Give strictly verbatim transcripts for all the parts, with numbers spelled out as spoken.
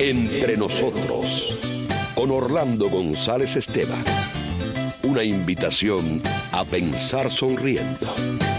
Entre nosotros, con Orlando González Esteban. Una invitación a pensar sonriendo.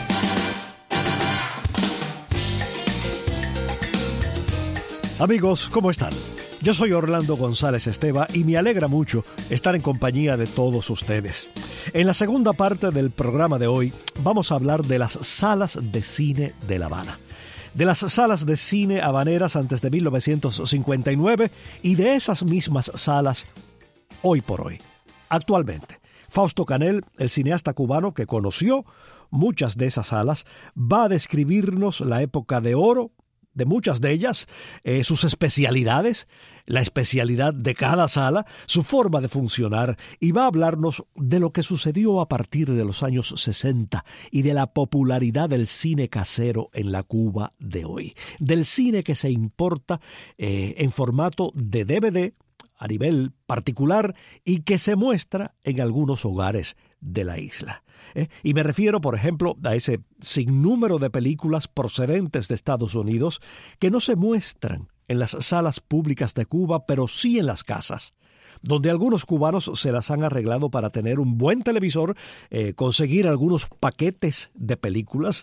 Amigos, ¿cómo están? Yo soy Orlando González Esteban y me alegra mucho estar en compañía de todos ustedes. En la segunda parte del programa de hoy vamos a hablar de las salas de cine de La Habana. De las salas de cine habaneras antes de mil novecientos cincuenta y nueve y de esas mismas salas hoy por hoy, actualmente. Fausto Canel, el cineasta cubano que conoció muchas de esas salas, va a describirnos la época de oro de muchas de ellas, eh, sus especialidades, la especialidad de cada sala, su forma de funcionar, y va a hablarnos de lo que sucedió a partir de los años sesenta y de la popularidad del cine casero en la Cuba de hoy, del cine que se importa eh, en formato de D V D a nivel particular y que se muestra en algunos hogares de la isla. ¿Eh? Y me refiero, por ejemplo, a ese sinnúmero de películas procedentes de Estados Unidos que no se muestran en las salas públicas de Cuba, pero sí en las casas, donde algunos cubanos se las han arreglado para tener un buen televisor, eh, conseguir algunos paquetes de películas,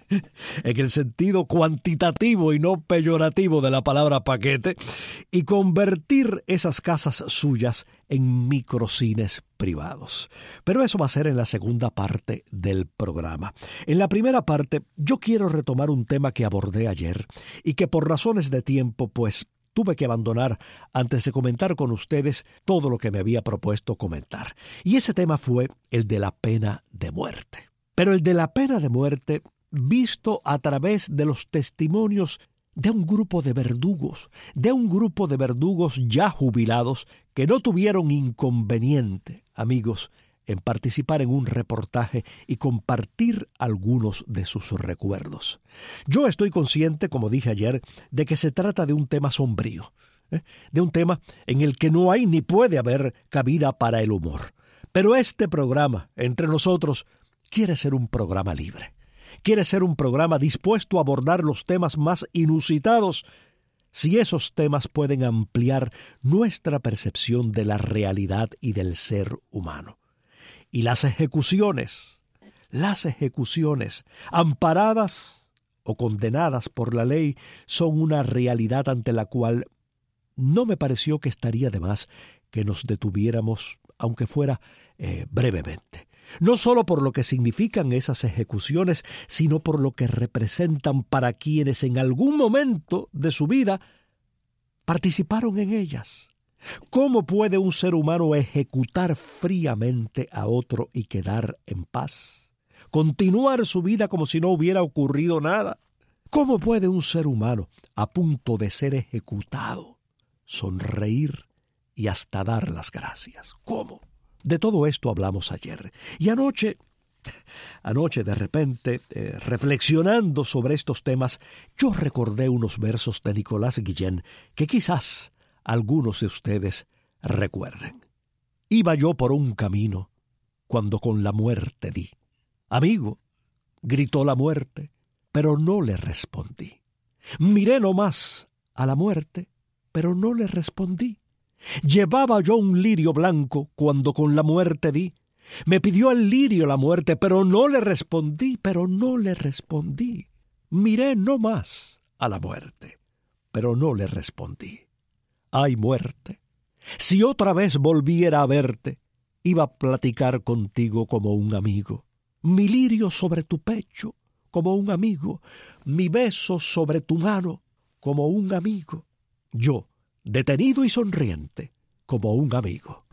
en el sentido cuantitativo y no peyorativo de la palabra paquete, y convertir esas casas suyas en microcines privados. Pero eso va a ser en la segunda parte del programa. En la primera parte yo quiero retomar un tema que abordé ayer y que por razones de tiempo pues tuve que abandonar antes de comentar con ustedes todo lo que me había propuesto comentar. Y ese tema fue el de la pena de muerte. Pero el de la pena de muerte visto a través de los testimonios de un grupo de verdugos, de un grupo de verdugos ya jubilados que no tuvieron inconveniente, amigos, en participar en un reportaje y compartir algunos de sus recuerdos. Yo estoy consciente, como dije ayer, de que se trata de un tema sombrío, ¿eh? de un tema en el que no hay ni puede haber cabida para el humor. Pero este programa, entre nosotros, quiere ser un programa libre. Quiere ser un programa dispuesto a abordar los temas más inusitados, si esos temas pueden ampliar nuestra percepción de la realidad y del ser humano. Y las ejecuciones, las ejecuciones, amparadas o condenadas por la ley, son una realidad ante la cual no me pareció que estaría de más que nos detuviéramos, aunque fuera eh, brevemente. No solo por lo que significan esas ejecuciones, sino por lo que representan para quienes en algún momento de su vida participaron en ellas. ¿Cómo puede un ser humano ejecutar fríamente a otro y quedar en paz? Continuar su vida como si no hubiera ocurrido nada. ¿Cómo puede un ser humano, a punto de ser ejecutado, sonreír y hasta dar las gracias? ¿Cómo? De todo esto hablamos ayer. Y anoche, anoche de repente, eh, reflexionando sobre estos temas, yo recordé unos versos de Nicolás Guillén que quizás algunos de ustedes recuerden. Iba yo por un camino cuando con la muerte di. Amigo, gritó la muerte, pero no le respondí. Miré nomás a la muerte, pero no le respondí. Llevaba yo un lirio blanco cuando con la muerte di. Me pidió el lirio la muerte, pero no le respondí, pero no le respondí. Miré nomás a la muerte, pero no le respondí. Ay, muerte, si otra vez volviera a verte, iba a platicar contigo como un amigo. Mi lirio sobre tu pecho, como un amigo. Mi beso sobre tu mano, como un amigo. Yo, detenido y sonriente, como un amigo.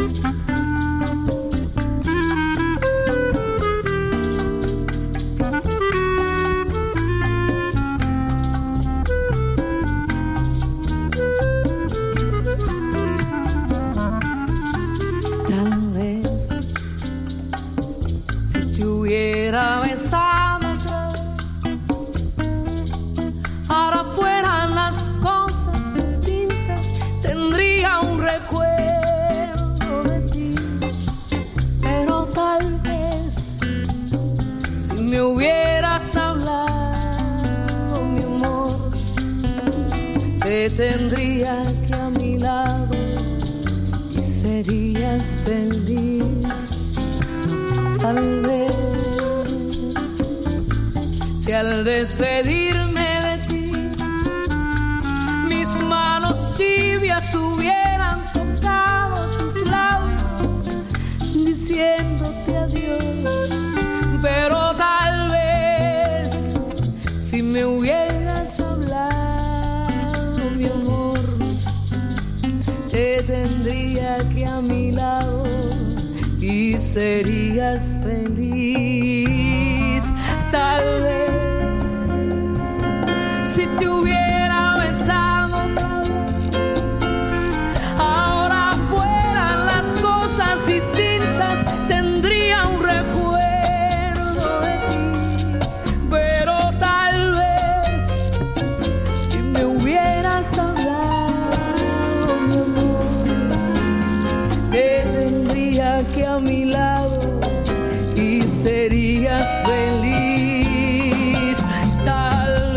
Besado atrás, ahora fueran las cosas distintas, tendría un recuerdo de ti. te tendría que a mi lado y serías feliz. Tal vez si al despedirme de ti mis manos tibias hubieran tocado tus labios diciéndote adiós, pero tal vez si me hubieras hablado, mi amor, te tendría que a mi lado y serías feliz. Tal vez si te hubiera besado otra vez, ahora fueran las cosas distintas, tendría un recuerdo de ti, pero tal vez si me hubieras hablado, mi amor, te tendría que a mi lado y serías feliz. Tal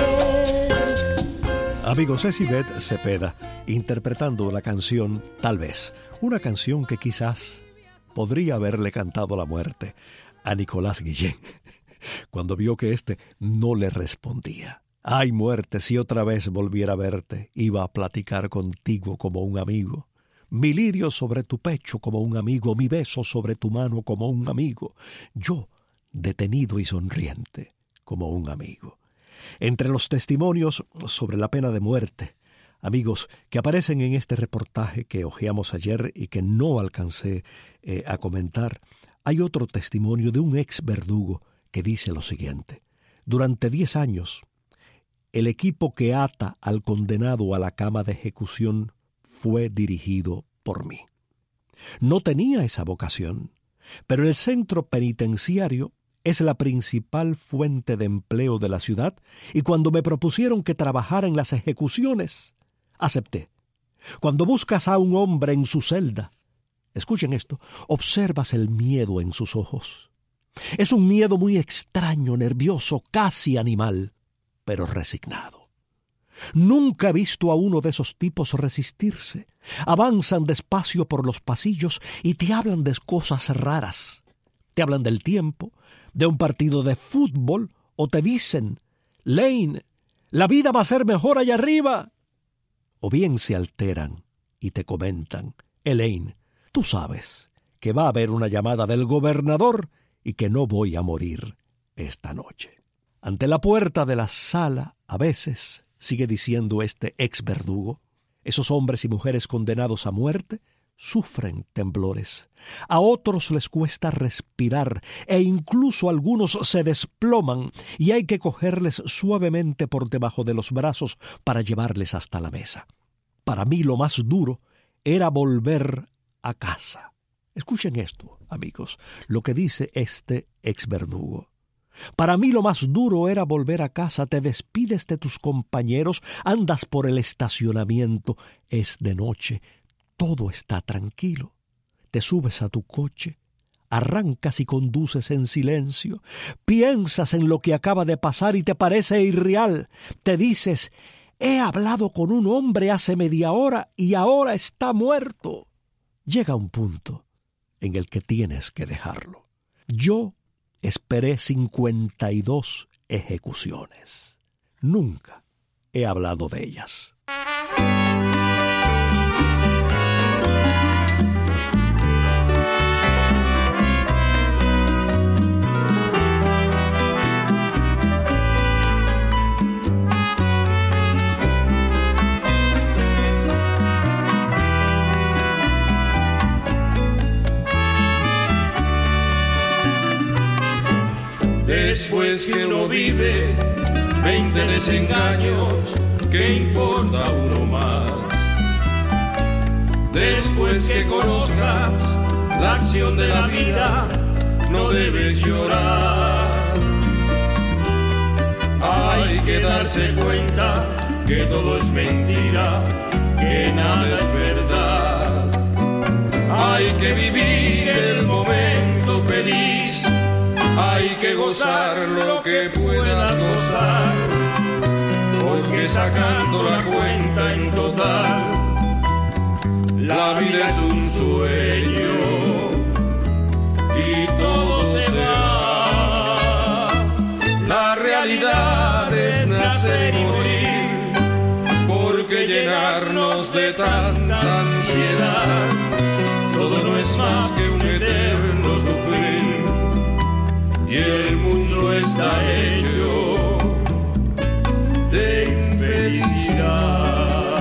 vez. Amigos, es Ivette Cepeda interpretando la canción Tal vez, una canción que quizás podría haberle cantado la muerte a Nicolás Guillén cuando vio que éste no le respondía. Ay, muerte, si otra vez volviera a verte, iba a platicar contigo como un amigo. Mi lirio sobre tu pecho como un amigo, mi beso sobre tu mano como un amigo, yo detenido y sonriente como un amigo. Entre los testimonios sobre la pena de muerte, amigos, que aparecen en este reportaje que hojeamos ayer y que no alcancé eh, a comentar, hay otro testimonio de un ex verdugo que dice lo siguiente: durante diez años, el equipo que ata al condenado a la cama de ejecución fue dirigido por mí. No tenía esa vocación, pero el centro penitenciario es la principal fuente de empleo de la ciudad y cuando me propusieron que trabajara en las ejecuciones, acepté. Cuando buscas a un hombre en su celda, escuchen esto, observas el miedo en sus ojos. Es un miedo muy extraño, nervioso, casi animal, pero resignado. Nunca he visto a uno de esos tipos resistirse. Avanzan despacio por los pasillos y te hablan de cosas raras. Te hablan del tiempo, de un partido de fútbol, o te dicen, Lane, la vida va a ser mejor allá arriba. O bien se alteran y te comentan, Elaine, tú sabes que va a haber una llamada del gobernador y que no voy a morir esta noche. Ante la puerta de la sala, a veces, sigue diciendo este ex verdugo, esos hombres y mujeres condenados a muerte sufren temblores. A otros les cuesta respirar e incluso algunos se desploman y hay que cogerles suavemente por debajo de los brazos para llevarles hasta la mesa. Para mí lo más duro era volver a casa. Escuchen esto, amigos, lo que dice este ex verdugo. Para mí lo más duro era volver a casa, te despides de tus compañeros, andas por el estacionamiento, es de noche, todo está tranquilo. Te subes a tu coche, arrancas y conduces en silencio, piensas en lo que acaba de pasar y te parece irreal. Te dices, he hablado con un hombre hace media hora y ahora está muerto. Llega un punto en el que tienes que dejarlo. Yo esperé cincuenta y dos ejecuciones. Nunca he hablado de ellas. Después que uno vive veinte desengaños, ¿qué importa uno más? Después que conozcas la acción de la vida, no debes llorar. Hay que darse cuenta que todo es mentira, que nada es verdad. Hay que vivir el momento feliz, hay que gozar lo que puedas gozar, porque porque sacando la cuenta en total, la vida es un sueño y todo se va. La realidad es nacer y morir, porque llenarnos de tanta ansiedad, todo no es más que un eterno sufrir, y el mundo está hecho de infelicidad.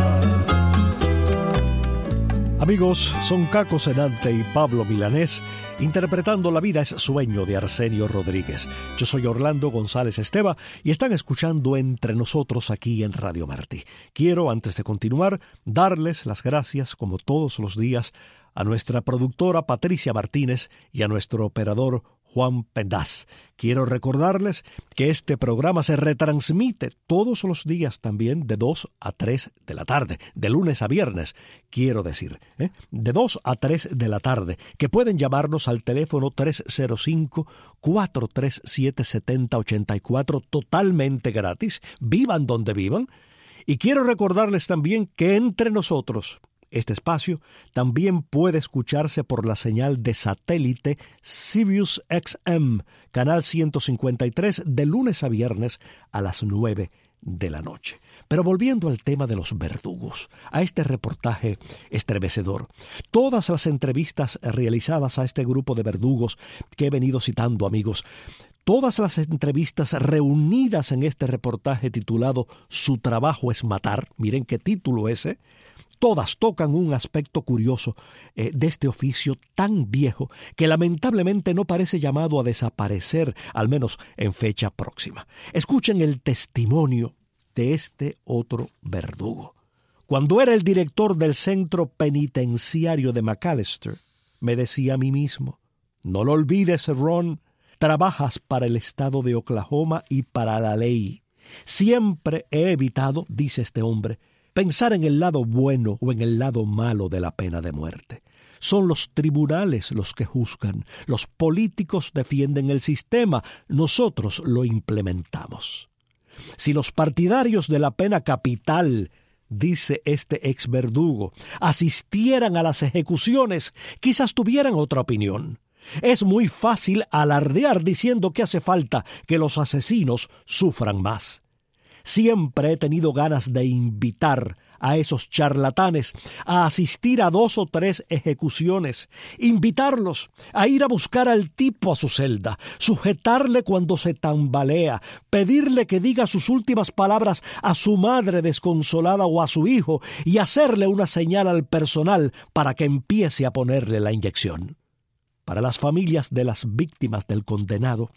Amigos, son Caco Senante y Pablo Milanés interpretando La vida es sueño de Arsenio Rodríguez. Yo soy Orlando González Esteva y están escuchando Entre Nosotros aquí en Radio Martí. Quiero, antes de continuar, darles las gracias, como todos los días, a nuestra productora Patricia Martínez y a nuestro operador Juan Pendaz. Quiero recordarles que este programa se retransmite todos los días también de dos a tres de la tarde, de lunes a viernes, quiero decir, ¿eh? de dos a tres de la tarde, que pueden llamarnos al teléfono tres cero cinco, cuatro tres siete, siete cero ocho cuatro totalmente gratis, vivan donde vivan. Y quiero recordarles también que Entre Nosotros, este espacio también puede escucharse por la señal de satélite Sirius X M, canal ciento cincuenta y tres, de lunes a viernes a las nueve de la noche. Pero volviendo al tema de los verdugos, a este reportaje estremecedor, todas las entrevistas realizadas a este grupo de verdugos que he venido citando, amigos, todas las entrevistas reunidas en este reportaje titulado Su trabajo es matar, miren qué título ese, todas tocan un aspecto curioso eh, de este oficio tan viejo que lamentablemente no parece llamado a desaparecer, al menos en fecha próxima. Escuchen el testimonio de este otro verdugo. Cuando era el director del centro penitenciario de McAlester, me decía a mí mismo: no lo olvides, Ron, trabajas para el estado de Oklahoma y para la ley. Siempre he evitado, dice este hombre, pensar en el lado bueno o en el lado malo de la pena de muerte. Son los tribunales los que juzgan, los políticos defienden el sistema, nosotros lo implementamos. Si los partidarios de la pena capital, dice este ex verdugo, asistieran a las ejecuciones, quizás tuvieran otra opinión. Es muy fácil alardear diciendo que hace falta que los asesinos sufran más. Siempre he tenido ganas de invitar a esos charlatanes a asistir a dos o tres ejecuciones, invitarlos a ir a buscar al tipo a su celda, sujetarle cuando se tambalea, pedirle que diga sus últimas palabras a su madre desconsolada o a su hijo y hacerle una señal al personal para que empiece a ponerle la inyección. Para las familias de las víctimas del condenado,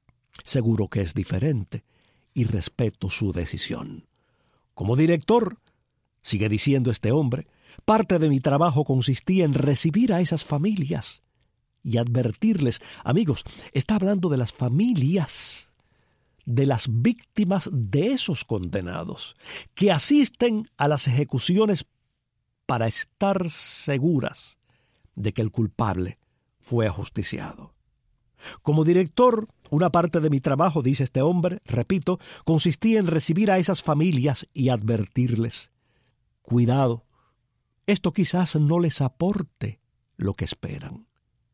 seguro que es diferente. Y respeto su decisión. Como director, sigue diciendo este hombre, parte de mi trabajo consistía en recibir a esas familias y advertirles, amigos, está hablando de las familias, de las víctimas de esos condenados, que asisten a las ejecuciones para estar seguras de que el culpable fue ajusticiado. Como director, una parte de mi trabajo, dice este hombre, repito, consistía en recibir a esas familias y advertirles: cuidado, esto quizás no les aporte lo que esperan.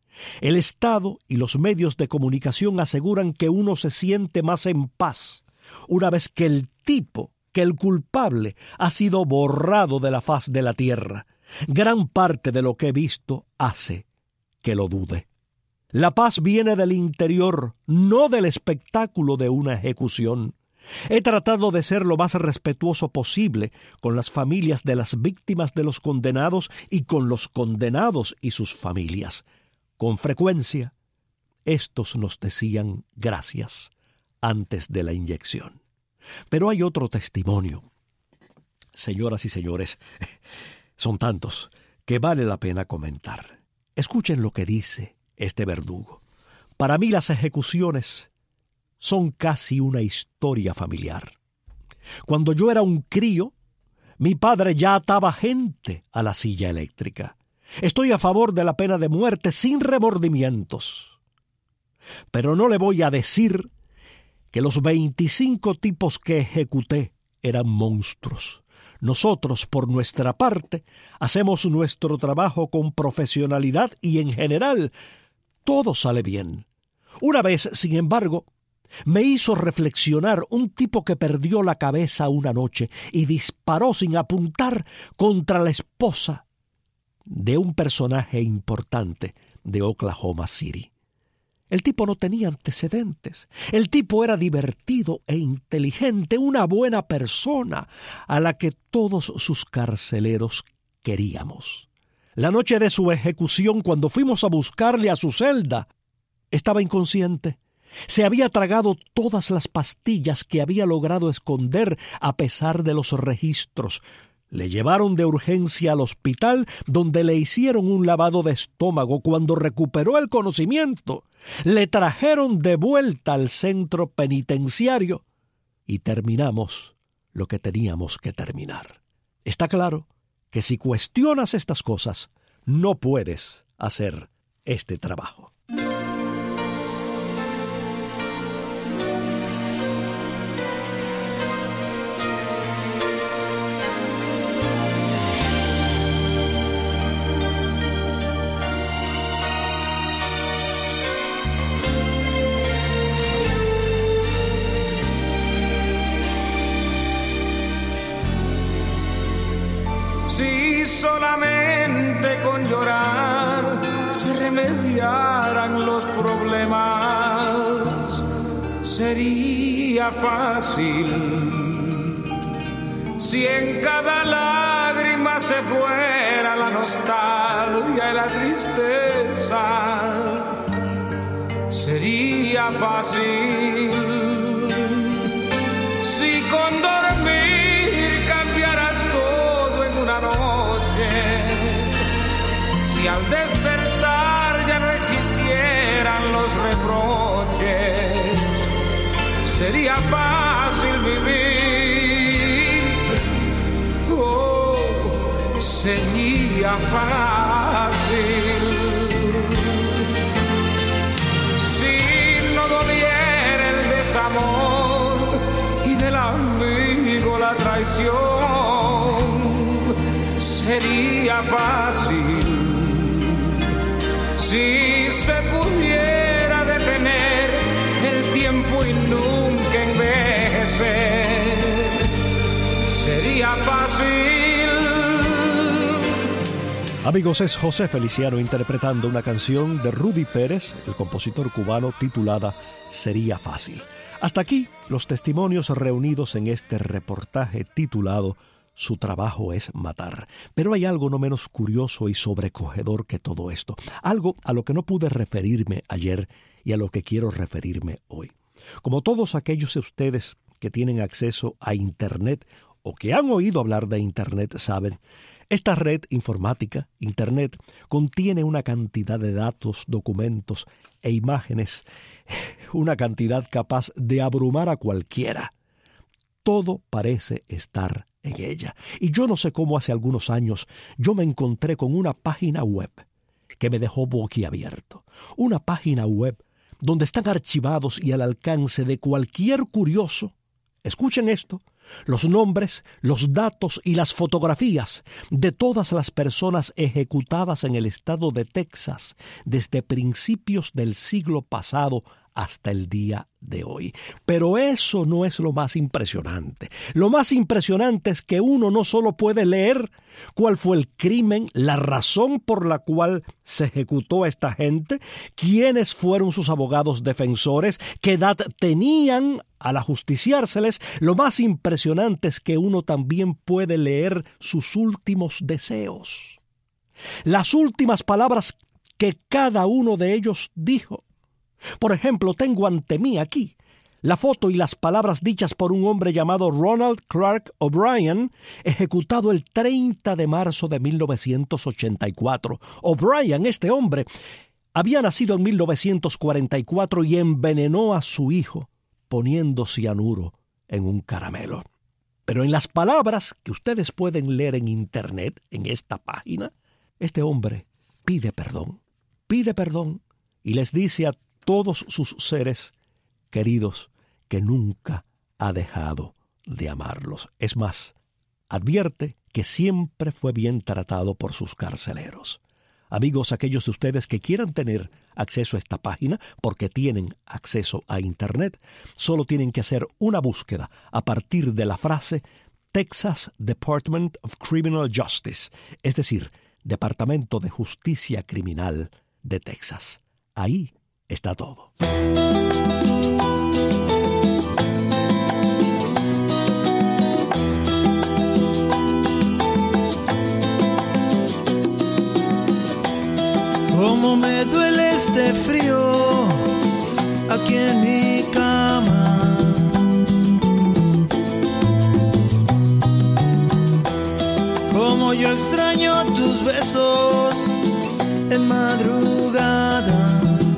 El Estado y los medios de comunicación aseguran que uno se siente más en paz una vez que el tipo, que el culpable, ha sido borrado de la faz de la tierra. Gran parte de lo que he visto hace que lo dude. La paz viene del interior, no del espectáculo de una ejecución. He tratado de ser lo más respetuoso posible con las familias de las víctimas de los condenados y con los condenados y sus familias. Con frecuencia, estos nos decían gracias antes de la inyección. Pero hay otro testimonio. Señoras y señores, son tantos que vale la pena comentar. Escuchen lo que dice este verdugo. Para mí las ejecuciones son casi una historia familiar. Cuando yo era un crío, mi padre ya ataba gente a la silla eléctrica. Estoy a favor de la pena de muerte sin remordimientos. Pero no le voy a decir que los veinticinco tipos que ejecuté eran monstruos. Nosotros, por nuestra parte, hacemos nuestro trabajo con profesionalidad y, en general, todo sale bien. Una vez, sin embargo, me hizo reflexionar un tipo que perdió la cabeza una noche y disparó sin apuntar contra la esposa de un personaje importante de Oklahoma City. El tipo no tenía antecedentes. El tipo era divertido e inteligente, una buena persona a la que todos sus carceleros queríamos. La noche de su ejecución, cuando fuimos a buscarle a su celda, estaba inconsciente. Se había tragado todas las pastillas que había logrado esconder a pesar de los registros. Le llevaron de urgencia al hospital, donde le hicieron un lavado de estómago. Cuando recuperó el conocimiento, le trajeron de vuelta al centro penitenciario y terminamos lo que teníamos que terminar. Está claro que si cuestionas estas cosas, no puedes hacer este trabajo. Si solamente con llorar se remediaran los problemas, sería fácil. Si en cada lágrima se fuera la nostalgia y la tristeza, sería fácil. Si con dormir cambiara todo en una noche, si al despertar ya no existieran los reproches, sería fácil vivir. Oh, sería fácil. Si no doliera el desamor y del amigo la traición, sería fácil. Si se pudiera detener el tiempo y nunca envejecer, sería fácil. Amigos, es José Feliciano interpretando una canción de Rudy Pérez, el compositor cubano, titulada Sería fácil. Hasta aquí los testimonios reunidos en este reportaje titulado Su trabajo es matar. Pero hay algo no menos curioso y sobrecogedor que todo esto. Algo a lo que no pude referirme ayer y a lo que quiero referirme hoy. Como todos aquellos de ustedes que tienen acceso a Internet o que han oído hablar de Internet saben, esta red informática, Internet, contiene una cantidad de datos, documentos e imágenes, una cantidad capaz de abrumar a cualquiera. Todo parece estar en ella. Y yo no sé cómo hace algunos años yo me encontré con una página web que me dejó boquiabierto. Una página web donde están archivados y al alcance de cualquier curioso, escuchen esto, los nombres, los datos y las fotografías de todas las personas ejecutadas en el estado de Texas desde principios del siglo pasado hasta el día de hoy. Pero eso no es lo más impresionante. Lo más impresionante es que uno no solo puede leer cuál fue el crimen, la razón por la cual se ejecutó a esta gente, quiénes fueron sus abogados defensores, qué edad tenían al ajusticiárseles. Lo más impresionante es que uno también puede leer sus últimos deseos, las últimas palabras que cada uno de ellos dijo. Por ejemplo, tengo ante mí aquí la foto y las palabras dichas por un hombre llamado Ronald Clark O'Brien, ejecutado el treinta de marzo de mil novecientos ochenta y cuatro. O'Brien, este hombre, había nacido en mil novecientos cuarenta y cuatro y envenenó a su hijo poniendo cianuro en un caramelo. Pero en las palabras que ustedes pueden leer en Internet, en esta página, este hombre pide perdón, pide perdón y les dice a todos sus seres queridos que nunca ha dejado de amarlos. Es más, advierte que siempre fue bien tratado por sus carceleros. Amigos, aquellos de ustedes que quieran tener acceso a esta página, porque tienen acceso a Internet, solo tienen que hacer una búsqueda a partir de la frase Texas Department of Criminal Justice, es decir, Departamento de Justicia Criminal de Texas. Ahí está todo. Cómo me duele este frío aquí en mi cama. Cómo yo extraño tus besos en madrugada.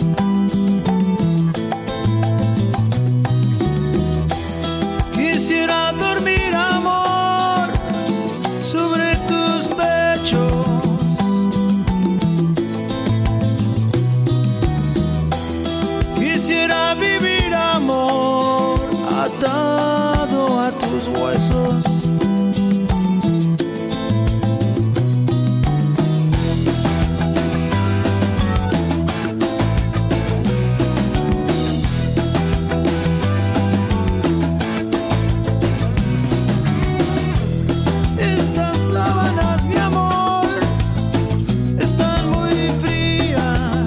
Quisiera dormir, amor, sobre tus pechos. Quisiera vivir, amor, atado a tus huesos. Estas sábanas, mi amor, están muy frías.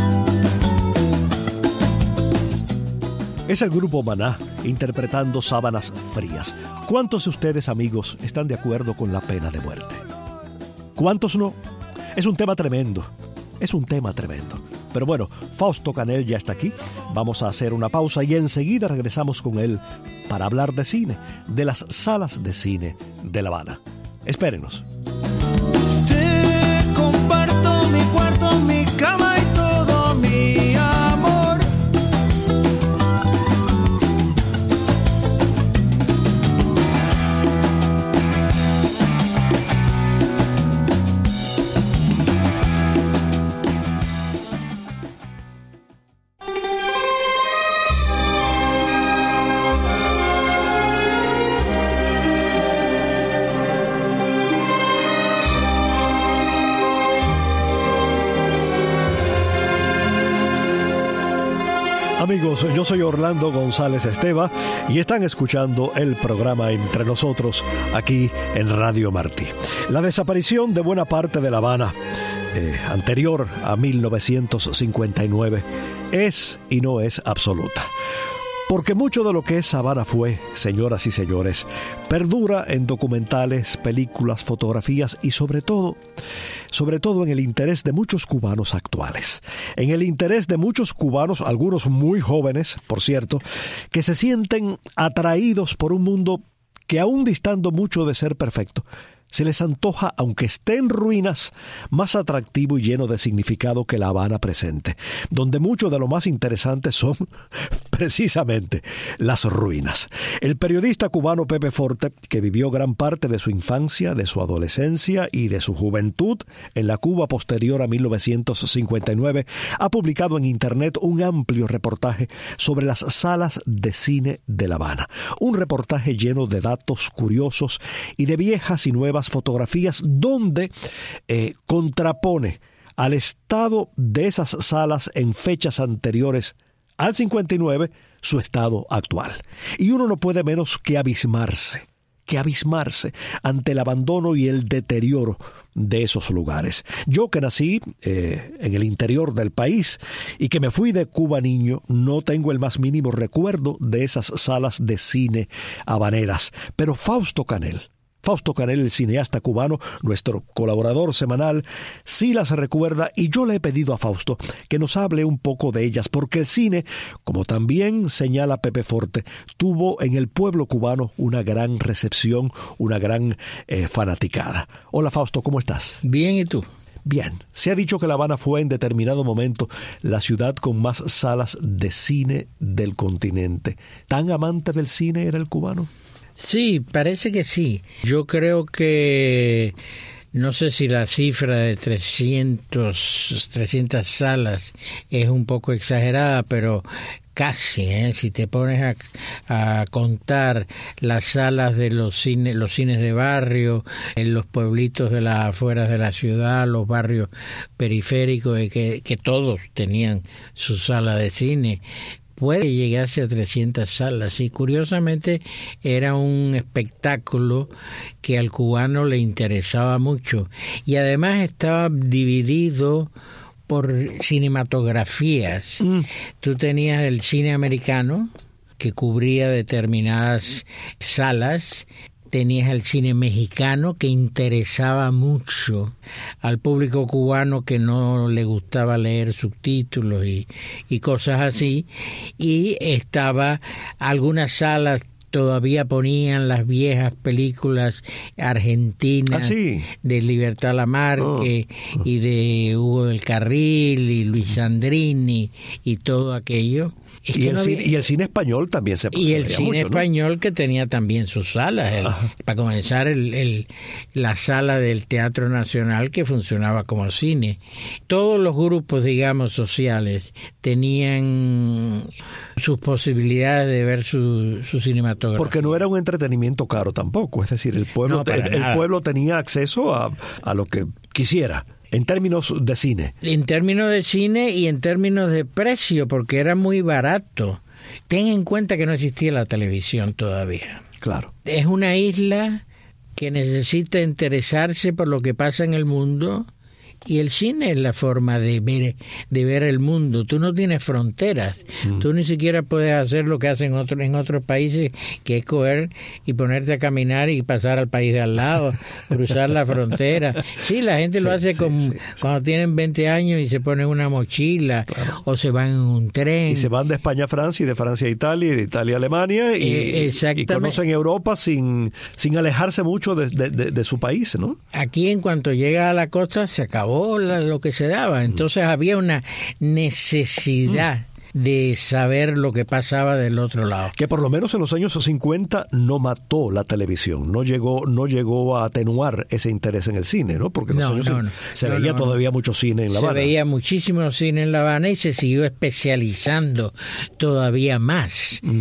Es el grupo Maná interpretando Sábanas Frías. ¿Cuántos de ustedes, amigos, están de acuerdo con la pena de muerte? ¿Cuántos no? Es un tema tremendo, es un tema tremendo. Pero bueno, Fausto Canel ya está aquí. Vamos a hacer una pausa y enseguida regresamos con él para hablar de cine, de las salas de cine de La Habana. Espérenos. Te comparto mi cuarto, mi cama y todo mi amor. Amigos, yo soy Orlando González Esteva y están escuchando el programa Entre Nosotros aquí en Radio Martí. La desaparición de buena parte de La Habana, eh, anterior a mil novecientos cincuenta y nueve, es y no es absoluta. Porque mucho de lo que es Habana fue, señoras y señores, perdura en documentales, películas, fotografías y sobre todo, sobre todo en el interés de muchos cubanos actuales. En el interés de muchos cubanos, algunos muy jóvenes, por cierto, que se sienten atraídos por un mundo que aún distando mucho de ser perfecto, se les antoja, aunque esté en ruinas, más atractivo y lleno de significado que La Habana presente, donde mucho de lo más interesante son precisamente las ruinas. El periodista cubano Pepe Forte, que vivió gran parte de su infancia, de su adolescencia y de su juventud en la Cuba posterior a mil novecientos cincuenta y nueve, ha publicado en Internet un amplio reportaje sobre las salas de cine de La Habana. Un reportaje lleno de datos curiosos y de viejas y nuevas fotografías donde eh, contrapone al estado de esas salas en fechas anteriores al cincuenta y nueve su estado actual. Y uno no puede menos que abismarse, que abismarse ante el abandono y el deterioro de esos lugares. Yo que nací eh, en el interior del país y que me fui de Cuba niño, no tengo el más mínimo recuerdo de esas salas de cine habaneras. Pero Fausto Canel, Fausto Canel, el cineasta cubano, nuestro colaborador semanal, sí las recuerda y yo le he pedido a Fausto que nos hable un poco de ellas, porque el cine, como también señala Pepe Forte, tuvo en el pueblo cubano una gran recepción, una gran eh, fanaticada. Hola Fausto, ¿cómo estás? Bien, ¿y tú? Bien, se ha dicho que La Habana fue en determinado momento la ciudad con más salas de cine del continente. ¿Tan amante del cine era el cubano? Sí, parece que sí. Yo creo que, no sé si la cifra de trescientas salas es un poco exagerada, pero casi, ¿eh? Si te pones a, a contar las salas de los cines, los cines de barrio, en los pueblitos de las afueras de la ciudad, los barrios periféricos, que, que todos tenían su sala de cine, puede llegarse a trescientas salas, y curiosamente era un espectáculo que al cubano le interesaba mucho, y además estaba dividido por cinematografías. Mm. Tú tenías el cine americano, que cubría determinadas salas, tenías el cine mexicano, que interesaba mucho al público cubano que no le gustaba leer subtítulos y, y cosas así, y estaba algunas salas todavía ponían las viejas películas argentinas. ¿Ah, sí? De Libertad Lamarque, oh. y de Hugo del Carril y Luis Sandrini y todo aquello. Es y, el no cine, había... y el cine español también se Y el cine mucho, español, ¿no? que tenía también sus salas. El, para comenzar, el, el, la sala del Teatro Nacional, que funcionaba como cine. Todos los grupos, digamos, sociales tenían sus posibilidades de ver su, su cinematografía. Porque no era un entretenimiento caro tampoco. Es decir, el pueblo, no, el, el pueblo tenía acceso a, a lo que quisiera. En términos de cine. En términos de cine y en términos de precio, porque era muy barato. Ten en cuenta que no existía la televisión todavía. Claro. Es una isla que necesita interesarse por lo que pasa en el mundo, y el cine es la forma de ver, de ver el mundo. Tú no tienes fronteras. Mm. Tú ni siquiera puedes hacer lo que hacen otros, en otros países, que es coger y ponerte a caminar y pasar al país de al lado, cruzar la frontera. Sí, la gente sí, lo hace sí, con, sí, cuando sí. tienen veinte años y se ponen una mochila, claro. o se van en un tren. Y se van de España a Francia, y de Francia a Italia, y de Italia a Alemania, y, eh, y conocen Europa sin, sin alejarse mucho de, de, de, de su país, ¿no? Aquí, en cuanto llega a la costa, se acabó lo que se daba. Entonces mm. había una necesidad mm. de saber lo que pasaba del otro lado. Que por lo menos en los años cincuenta no mató la televisión, no llegó no llegó a atenuar ese interés en el cine, ¿no? Porque en los no, años no, no. se no, veía no, todavía no. mucho cine en La Habana. Se veía muchísimo cine en La Habana, y se siguió especializando todavía más. Mm.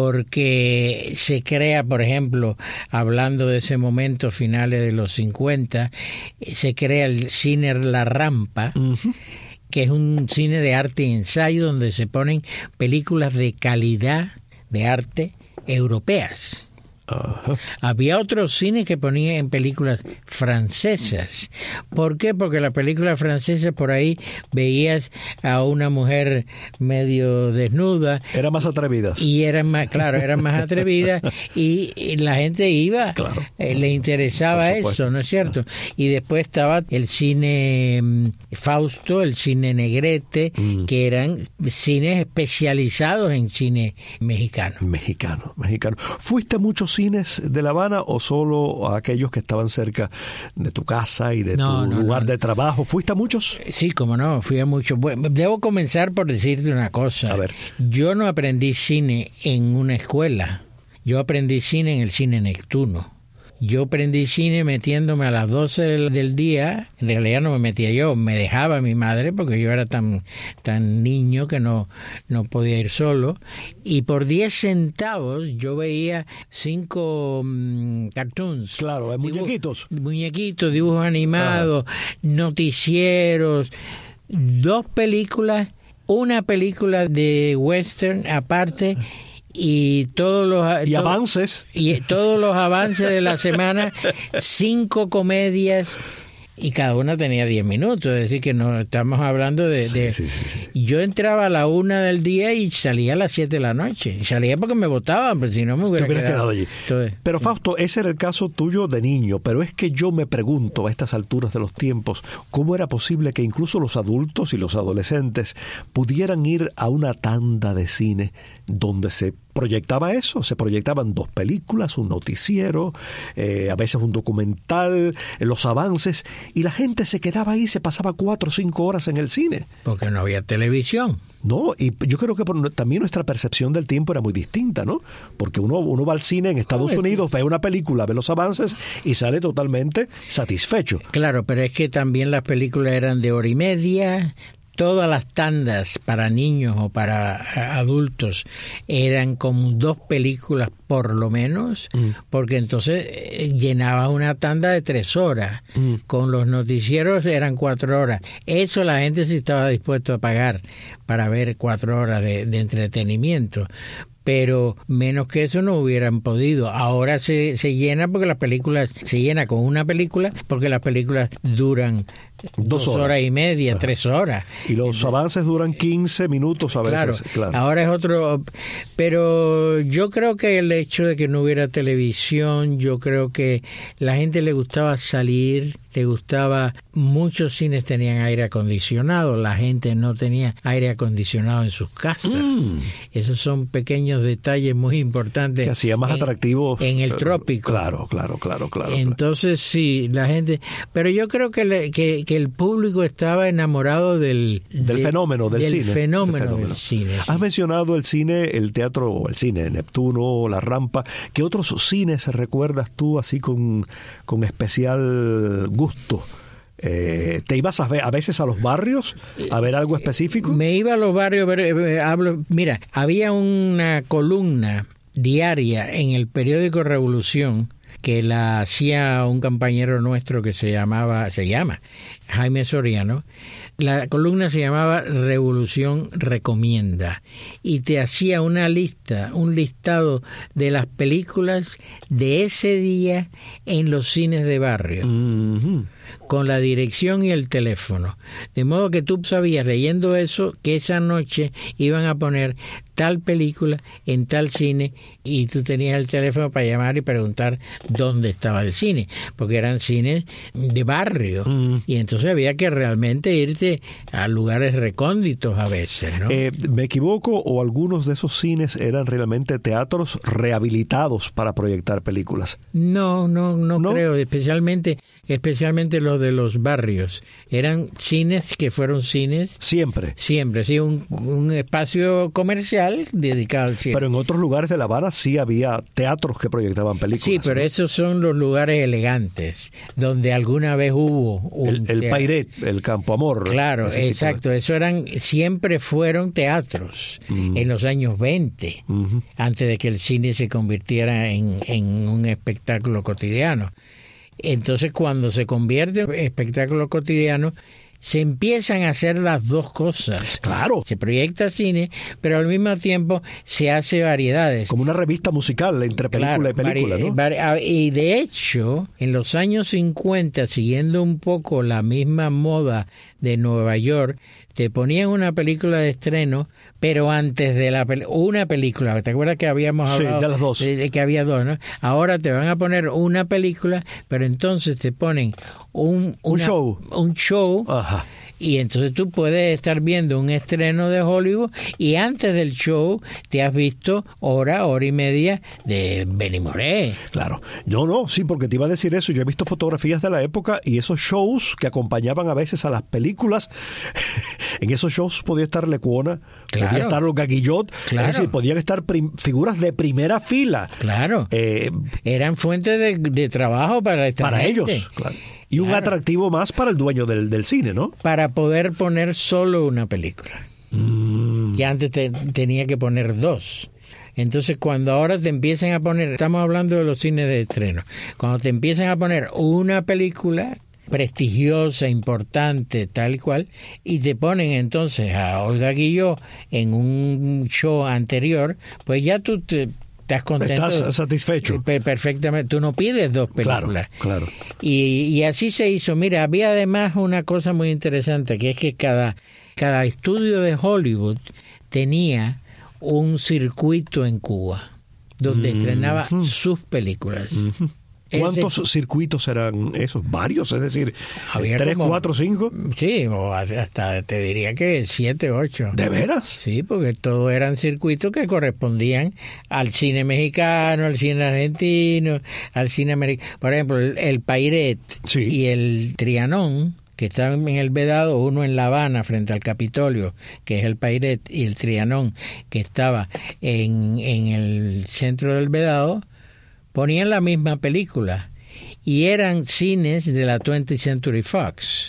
Porque se crea, por ejemplo, hablando de ese momento, finales de los cincuenta, se crea el cine La Rampa, uh-huh. que es un cine de arte y ensayo donde se ponen películas de calidad de arte europeas. Uh-huh. Había otros cines que ponían en películas francesas. ¿Por qué? Porque las películas francesas, por ahí veías a una mujer medio desnuda. Eran más atrevidas. Y eran más, claro, eran más atrevidas, y, y la gente iba, claro. eh, le interesaba eso, ¿no es cierto? Y después estaba el cine um, Fausto, el cine Negrete, mm. que eran cines especializados en cine mexicano. Mexicano, mexicano. ¿Fuiste a muchos cines de La Habana, o solo a aquellos que estaban cerca de tu casa y de no, tu no, lugar no. de trabajo? ¿Fuiste a muchos? Sí, como no, fui a muchos. Bueno, debo comenzar por decirte una cosa. A ver. Yo no aprendí cine en una escuela. Yo aprendí cine en el cine Neptuno. Yo aprendí cine metiéndome a las doce del, del día. En realidad no me metía yo, me dejaba mi madre, porque yo era tan tan niño que no, no podía ir solo. Y por diez centavos yo veía cinco um, cartoons. Claro, muñequitos. Dibuj, muñequitos, dibujos animados, ah. noticieros, dos películas, una película de western aparte, y todos los y to- avances y todos los avances de la semana, cinco comedias, y cada una tenía diez minutos, es decir que no estamos hablando de, sí, de... Sí, sí, sí. Yo entraba a la una del día y salía a las siete de la noche, y salía porque me votaban, pero si no me hubiera quedado, quedado allí. Entonces, pero Fausto, ese era el caso tuyo de niño, pero es que yo me pregunto a estas alturas de los tiempos, ¿cómo era posible que incluso los adultos y los adolescentes pudieran ir a una tanda de cine donde se proyectaba eso? Se proyectaban dos películas, un noticiero, eh, a veces un documental, eh, los avances, y la gente se quedaba ahí, se pasaba cuatro o cinco horas en el cine. Porque no había televisión. No, y yo creo que por, también nuestra percepción del tiempo era muy distinta, ¿no? Porque uno, uno va al cine en Estados oh, Unidos, ve una película, ve los avances y sale totalmente satisfecho. Claro, pero es que también las películas eran de hora y media. todas las tandas para niños o para adultos eran como dos películas por lo menos, mm. porque entonces eh, llenaba una tanda de tres horas. Mm. Con los noticieros eran cuatro horas. Eso la gente sí estaba dispuesto a pagar para ver cuatro horas de, de entretenimiento. Pero menos que eso no hubieran podido. Ahora se, se llena porque las películas, se llena con una película porque las películas duran Dos, dos horas. horas y media, Ajá. tres horas. Y los Entonces, avances duran quince minutos a veces. Claro, claro, ahora es otro... Pero yo creo que el hecho de que no hubiera televisión, yo creo que la gente le gustaba salir, le gustaba... Muchos cines tenían aire acondicionado, la gente no tenía aire acondicionado en sus casas. Mm. Esos son pequeños detalles muy importantes. Que hacía más en, atractivo. En el trópico. Claro, claro, claro, claro. Entonces sí, la gente... Pero yo creo que... Le, que que el público estaba enamorado del, del de, fenómeno del, del cine. Fenómeno del fenómeno del cine. Sí. Has mencionado el cine, el teatro, el cine, Neptuno, La Rampa. ¿Qué otros cines recuerdas tú así con, con especial gusto? Eh, ¿Te ibas a, ver, a veces a los barrios a ver algo específico? Me iba a los barrios, ver, eh, hablo, mira, había una columna diaria en el periódico Revolución que la hacía un compañero nuestro que se llamaba, se llama Jaime Soriano. La columna se llamaba Revolución Recomienda y te hacía una lista, un listado de las películas de ese día en los cines de barrio. Mm-hmm. Con la dirección y el teléfono. De modo que tú sabías, leyendo eso, que esa noche iban a poner tal película en tal cine y tú tenías el teléfono para llamar y preguntar dónde estaba el cine, porque eran cines de barrio. Mm. Y entonces había que realmente irte a lugares recónditos a veces, ¿no? Eh, ¿Me equivoco o algunos de esos cines eran realmente teatros rehabilitados para proyectar películas? No, no, no, no creo, especialmente especialmente los de los barrios. Eran cines que fueron cines... Siempre. Siempre, sí, un, un espacio comercial dedicado al cine. Pero en otros lugares de La Habana sí había teatros que proyectaban películas. Sí, pero ¿no? Esos son los lugares elegantes, donde alguna vez hubo... Un el el Pairet, el Campo Amor. Claro, exacto. De... Eso eran, siempre fueron teatros uh-huh. en los años veinte, uh-huh. antes de que el cine se convirtiera en, en un espectáculo cotidiano. Entonces, cuando se convierte en espectáculo cotidiano, se empiezan a hacer las dos cosas. Claro. Se proyecta cine, pero al mismo tiempo se hace variedades. Como una revista musical entre película claro, y película, vari- ¿no? Vari- y de hecho, en los años cincuenta, siguiendo un poco la misma moda de Nueva York, te ponían una película de estreno, pero antes de la pel- una película. ¿Te acuerdas que habíamos hablado? Sí, de las dos. De, de que había dos, ¿no? Ahora te van a poner una película, pero entonces te ponen un, una, un show. Un show. Ajá. Y entonces tú puedes estar viendo un estreno de Hollywood y antes del show te has visto hora, hora y media de Benny Moré. Claro. No, no, sí, porque te iba a decir eso. Yo he visto fotografías de la época y esos shows que acompañaban a veces a las películas, en esos shows podía estar Lecuona, claro. podía estar los Gaguillot, claro. Es decir, podían estar prim- figuras de primera fila. Claro. Eh, Eran fuentes de, de trabajo para esta Para gente. ellos, claro. Y un claro. atractivo más para el dueño del, del cine, ¿no? Para poder poner solo una película. Mm. Que antes te, tenía que poner dos. Entonces, cuando ahora te empiezan a poner... Estamos hablando de los cines de estreno. Cuando te empiezan a poner una película prestigiosa, importante, tal y cual, y te ponen entonces a Olga Guillot en un show anterior, pues ya tú te... ¿Estás contento? Estás satisfecho. Perfectamente. Tú no pides dos películas. Claro, claro. Y, y así se hizo. Mira, había además una cosa muy interesante, que es que cada, cada estudio de Hollywood tenía un circuito en Cuba, donde mm-hmm. estrenaba sus películas. Mm-hmm. ¿Cuántos Ese, circuitos eran esos? ¿Varios? Es decir, ¿tres, como, cuatro, cinco? Sí, o hasta te diría que siete, ocho. ¿De veras? Sí, porque todos eran circuitos que correspondían al cine mexicano, al cine argentino, al cine americano. Por ejemplo, el, el Pairet sí. y el Trianón, que estaban en el Vedado, uno en La Habana frente al Capitolio, que es el Pairet, y el Trianón, que estaba en, en el centro del Vedado, ponían la misma película y eran cines de la twentieth Century Fox.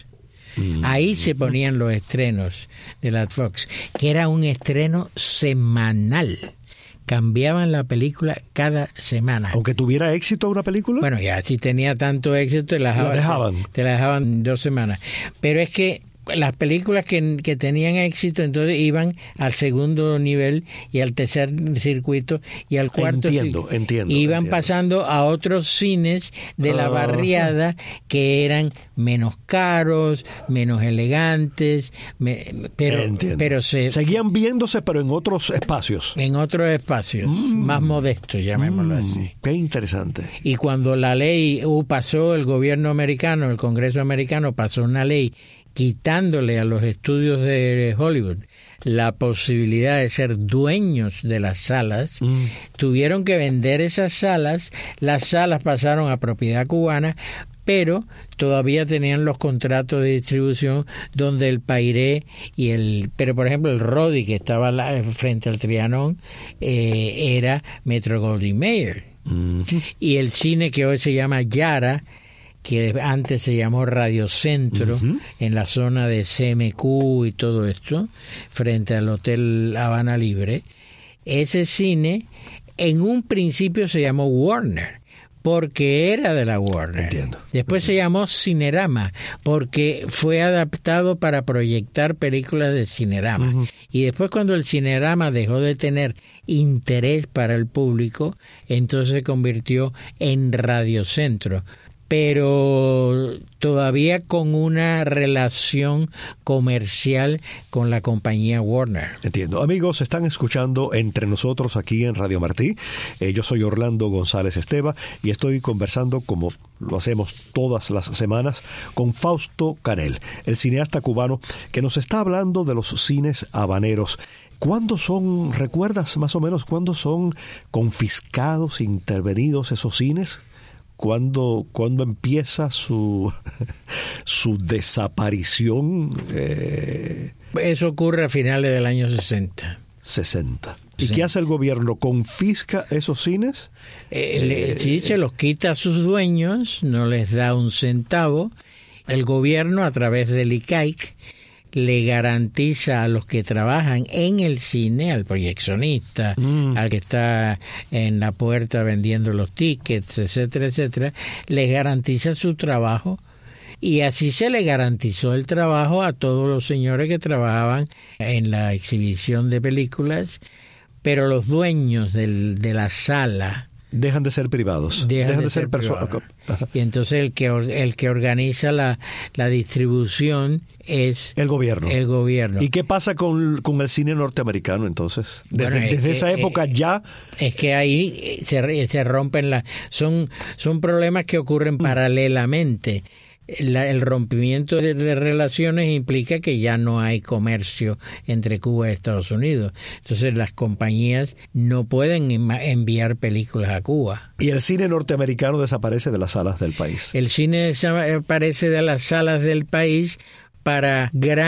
Mm. Ahí se ponían los estrenos de la Fox, que era un estreno semanal. Cambiaban la película cada semana. Aunque tuviera éxito una película. Bueno, ya si tenía tanto éxito, te la dejaban, dejaban. Te, te la dejaban dos semanas. Pero es que las películas que, que tenían éxito entonces iban al segundo nivel y al tercer circuito y al cuarto. Entiendo, circuito. entiendo. Iban entiendo. pasando a otros cines de la barriada que eran menos caros, menos elegantes, me, pero, pero se seguían viéndose, pero en otros espacios. En otros espacios, mm. más modestos, llamémoslo mm. así. Qué interesante. Y cuando la ley uh, pasó, el gobierno americano, el Congreso americano pasó una ley quitándole a los estudios de Hollywood la posibilidad de ser dueños de las salas, mm. tuvieron que vender esas salas, las salas pasaron a propiedad cubana, pero todavía tenían los contratos de distribución donde el Pairé y el... Pero, por ejemplo, el Rodi, que estaba la, frente al Trianón, eh, era Metro-Goldwyn-Mayer. Mm-hmm. Y el cine que hoy se llama Yara, que antes se llamó Radio Centro, uh-huh. en la zona de C M Q y todo esto, frente al Hotel Habana Libre. Ese cine en un principio se llamó Warner, porque era de la Warner. Entiendo. Después uh-huh. se llamó Cinerama, porque fue adaptado para proyectar películas de Cinerama. Uh-huh. Y después, cuando el Cinerama dejó de tener interés para el público, entonces se convirtió en Radio Centro, pero todavía con una relación comercial con la compañía Warner. Entiendo. Amigos, están escuchando Entre Nosotros aquí en Radio Martí. Eh, yo soy Orlando González Esteva y estoy conversando, como lo hacemos todas las semanas, con Fausto Canel, el cineasta cubano que nos está hablando de los cines habaneros. ¿Cuándo son, recuerdas más o menos, cuándo son confiscados, intervenidos esos cines? ¿Cuándo, ¿Cuándo empieza su, su desaparición? Eh... Eso ocurre a finales del año sesenta. sesenta. ¿Y sí. qué hace el gobierno? ¿Confisca esos cines? Eh, le, sí, se los quita a sus dueños, no les da un centavo. El gobierno, a través del I C A I C, le garantiza a los que trabajan en el cine, al proyeccionista, mm. al que está en la puerta vendiendo los tickets, etcétera, etcétera, les garantiza su trabajo. Y así se le garantizó el trabajo a todos los señores que trabajaban en la exhibición de películas, pero los dueños del, de la sala dejan de ser privados, dejan, dejan de, de ser, ser personas. Y entonces el que el que organiza la, la distribución es el gobierno. El gobierno. ¿Y qué pasa con, con el cine norteamericano entonces? Desde, bueno, desde que, esa época eh, ya... Es que ahí se, se rompen las... Son, son problemas que ocurren mm. paralelamente. La, el rompimiento de, de relaciones implica que ya no hay comercio entre Cuba y Estados Unidos. Entonces las compañías no pueden enviar películas a Cuba. Y el cine norteamericano desaparece de las salas del país. El cine desaparece de las salas del país para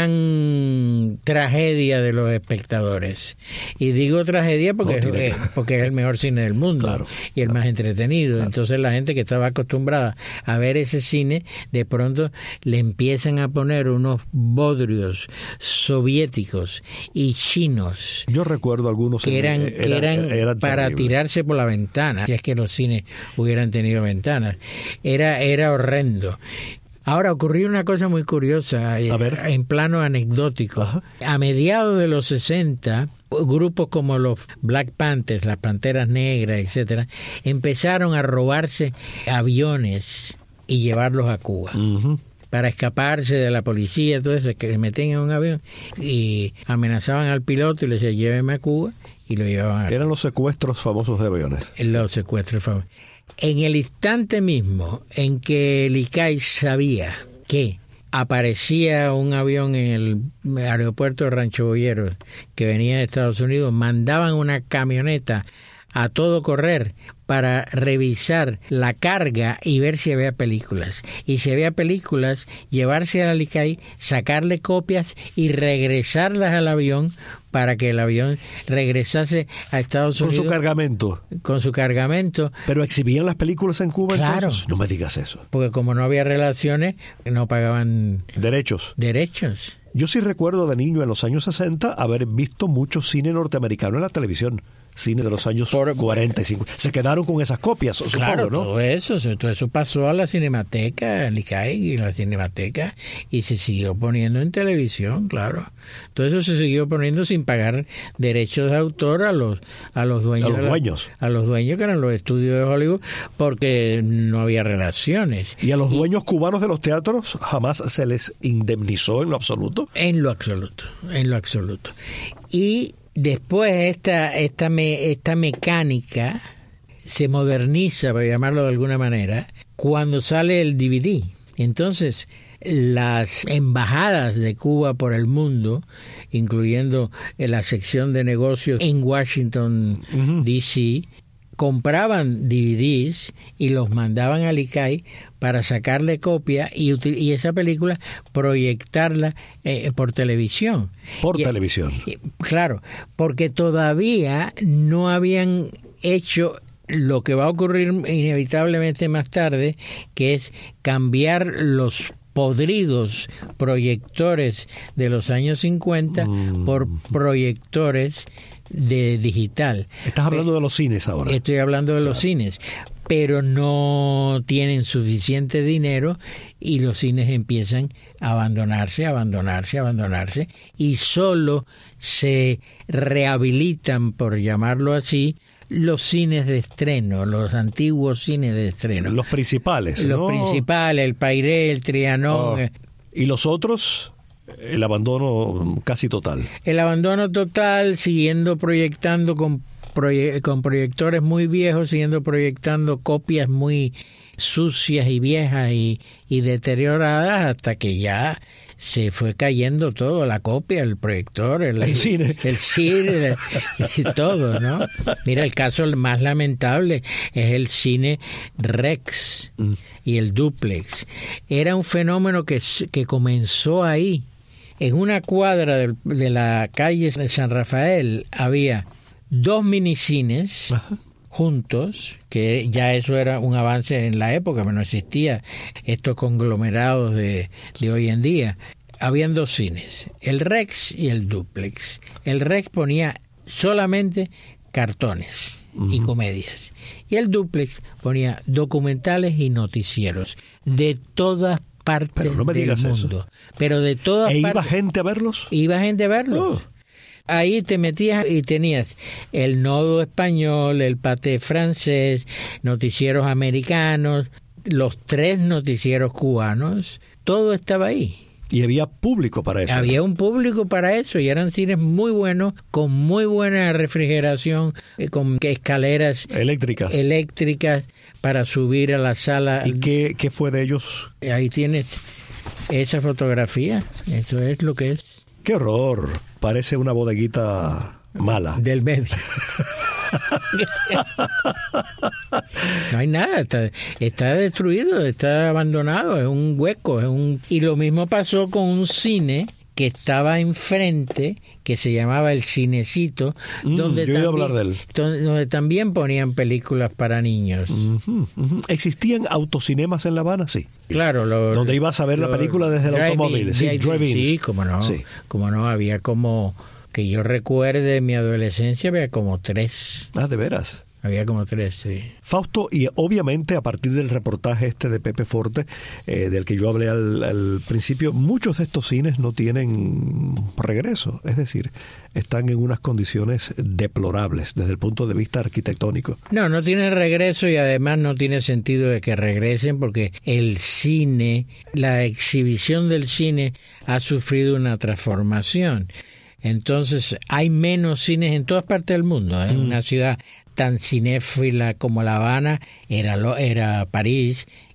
gran tragedia de los espectadores. Y digo tragedia porque, no, es, porque es el mejor cine del mundo, claro, y el claro, más entretenido. Claro. Entonces la gente que estaba acostumbrada a ver ese cine, de pronto le empiezan a poner unos bodrios soviéticos y chinos. Yo recuerdo algunos que eran, era, que eran, eran para terrible. tirarse por la ventana, si es que los cines hubieran tenido ventanas. Era, era horrendo. Ahora, ocurrió una cosa muy curiosa, eh, en plano anecdótico. Ajá. A mediados de los sesenta, grupos como los Black Panthers, las Panteras Negras, etcétera, empezaron a robarse aviones y llevarlos a Cuba. Uh-huh. Para escaparse de la policía, todo eso, que se metían en un avión y amenazaban al piloto y le decían, lléveme a Cuba, y lo llevaban a Cuba. Eran los secuestros famosos de aviones. Los secuestros famosos. En el instante mismo en que el I C A I sabía que aparecía un avión en el aeropuerto de Rancho Boyeros que venía de Estados Unidos, mandaban una camioneta a todo correr para revisar la carga y ver si había películas. Y si había películas, llevarse al Licay, sacarle copias y regresarlas al avión para que el avión regresase a Estados Unidos. Con su cargamento. Con su cargamento. ¿Pero exhibían las películas en Cuba Claro. entonces? No me digas eso. Porque como no había relaciones, no pagaban Derechos. derechos. Yo sí recuerdo de niño en los años sesenta haber visto mucho cine norteamericano en la televisión. Cine de los años Por- cuarenta y cincuenta. Se quedaron con esas copias, supongo, Claro, ¿no? todo eso, todo eso pasó a la Cinemateca, al Licay y la Cinemateca, y se siguió poniendo en televisión, claro. Todo eso se siguió poniendo sin pagar derechos de autor a los a los dueños. A los de la- dueños. a los dueños que eran los estudios de Hollywood, porque no había relaciones. ¿Y a los dueños cubanos de los teatros jamás se les indemnizó en lo absoluto? En lo absoluto, en lo absoluto. Y después esta esta me, esta mecánica se moderniza, para llamarlo de alguna manera, cuando sale el D V D. Entonces, las embajadas de Cuba por el mundo, incluyendo la sección de negocios en Washington, D C, compraban D V Ds y los mandaban al Licay para sacarle copia y, util- y esa película proyectarla eh, por televisión. Por Y- televisión. y- Claro, porque todavía no habían hecho lo que va a ocurrir inevitablemente más tarde, que es cambiar los podridos proyectores de los años cincuenta Mm. por proyectores de digital. Estás hablando de los cines ahora. Estoy hablando de los cines, pero no tienen suficiente dinero y los cines empiezan a abandonarse, abandonarse, abandonarse y solo se rehabilitan, por llamarlo así, los cines de estreno, los antiguos cines de estreno. Los principales, Los ¿no? principales, el Pairé, el Trianon. Oh. eh, Y los otros, el abandono casi total. El abandono total, siguiendo proyectando con, proye- con proyectores muy viejos, siguiendo proyectando copias muy sucias y viejas y, y deterioradas hasta que ya se fue cayendo todo, la copia, el proyector, el, El cine. el cine, y todo, ¿no? Mira, el caso más lamentable es el cine Rex Mm. y el duplex. Era un fenómeno que, s- que comenzó ahí. En una cuadra de, de la calle de San Rafael había dos minicines Ajá. juntos, que ya eso era un avance en la época, pero no existía estos conglomerados de, de hoy en día. Habían dos cines, el Rex y el duplex. El Rex ponía solamente cartones y comedias, y el duplex ponía documentales y noticieros de todas partes Pero no me del digas eso. mundo, pero de todas ¿E iba partes. gente a verlos? Iba gente a verlo. Oh. Ahí te metías y tenías el Nodo español, el Paté francés, noticieros americanos, los tres noticieros cubanos, todo estaba ahí. Y había público para eso. Había un público para eso y eran cines muy buenos, con muy buena refrigeración, eh, con escaleras Eléctricas. eléctricas para subir a la sala. ¿Y qué, qué fue de ellos? Ahí tienes esa fotografía, eso es lo que es. ¡Qué horror! Parece una bodeguita mala. Del medio. No hay nada, está, está destruido, está abandonado, es un hueco, es un y lo mismo pasó con un cine que estaba enfrente, que se llamaba El Cinecito, Mm, donde, yo he oído también, hablar de él. donde, donde también ponían películas para niños. Ujú, ujú. ¿Existían autocinemas en La Habana? Sí. Claro, lo, Donde ibas a ver la lo- película desde el drive-in, automóvil, sí, drive-in, drive-ins. sí, como no, Sí. como no, había como, que yo recuerde de mi adolescencia, había como tres, Ah, de veras. había como tres, sí. Fausto, y obviamente a partir del reportaje este de Pepe Forte, eh, del que yo hablé al, al principio, muchos de estos cines no tienen regreso, es decir, están en unas condiciones deplorables desde el punto de vista arquitectónico. No, no tiene regreso y además no tiene sentido de que regresen porque el cine, la exhibición del cine ha sufrido una transformación. Entonces hay menos cines en todas partes del mundo. En una ciudad tan cinéfila como La Habana era, lo, era París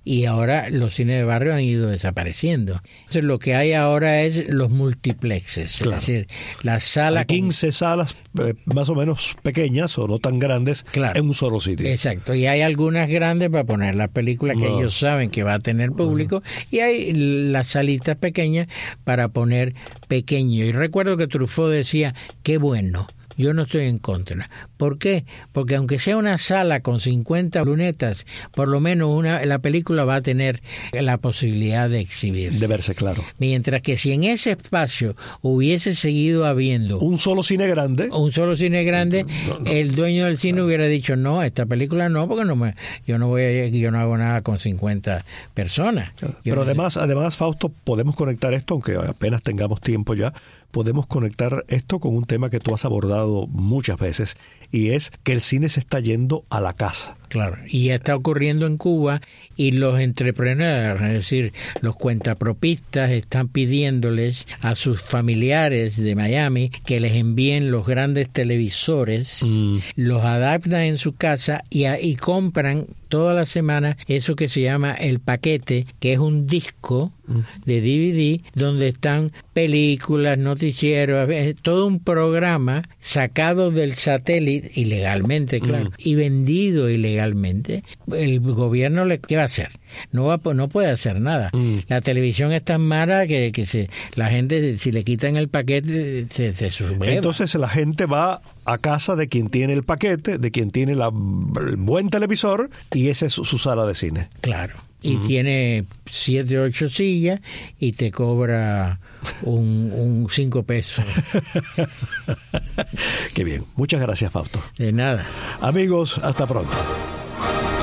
y ahora los cines de barrio han ido desapareciendo. Entonces lo que hay ahora es los multiplexes, claro. Es decir, las salas... Hay quince con... salas eh, más o menos pequeñas o no tan grandes, claro, en un solo sitio. Exacto, y hay algunas grandes para poner la película que no. ellos saben que va a tener público, uh-huh. y hay las salitas pequeñas para poner pequeño. Y recuerdo que Truffaut decía, qué bueno. Yo no estoy en contra. ¿Por qué? Porque aunque sea una sala con cincuenta lunetas, por lo menos una, la película va a tener la posibilidad de exhibirse. De verse, claro. Mientras que si en ese espacio hubiese seguido habiendo... un solo cine grande. Un solo cine grande, no, no, el dueño del cine no. hubiera dicho, no, esta película no, porque no me, yo no voy a, yo no hago nada con cincuenta personas. Claro. Pero además, sé. además, Fausto, podemos conectar esto, aunque apenas tengamos tiempo ya, podemos conectar esto con un tema que tú has abordado muchas veces, y es que el cine se está yendo a la casa. Claro, y está ocurriendo en Cuba, y los entrepreneurs, es decir, los cuentapropistas, están pidiéndoles a sus familiares de Miami que les envíen los grandes televisores, mm. los adaptan en su casa y, y compran toda la semana eso que se llama el paquete, que es un disco de D V D donde están películas, noticieros, todo un programa sacado del satélite ilegalmente, claro, mm. y vendido ilegalmente. El gobierno le ¿qué va a hacer? No va no puede hacer nada. Mm. La televisión es tan mala que, que se, la gente, si le quitan el paquete, se, se subleva. Entonces la gente va a casa de quien tiene el paquete, de quien tiene la, el buen televisor, y esa es su, su sala de cine. Claro. Y uh-huh. tiene siete o ocho sillas y te cobra un, un cinco pesos. Qué bien. Muchas gracias, Fausto. De nada. Amigos, hasta pronto.